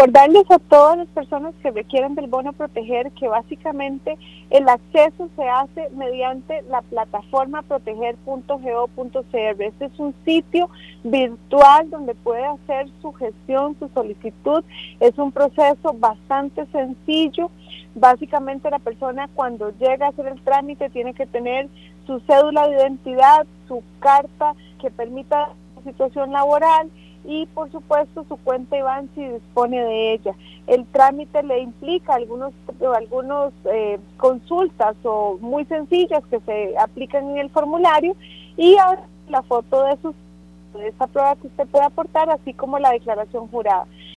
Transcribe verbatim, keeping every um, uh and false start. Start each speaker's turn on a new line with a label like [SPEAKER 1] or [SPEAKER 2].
[SPEAKER 1] recordarles a todas las personas que requieren del bono proteger que básicamente el acceso se hace mediante la plataforma proteger punto go punto c r. Este es un sitio virtual donde puede hacer su gestión, su solicitud. Es un proceso bastante sencillo. Básicamente la persona cuando llega a hacer el trámite tiene que tener su cédula de identidad, su carta que permita la situación laboral y por supuesto su cuenta IBAN si dispone de ella. El trámite le implica algunos algunos eh, consultas o muy sencillas que se aplican en el formulario y ahora la foto de sus de esa prueba que usted puede aportar, así como la declaración jurada.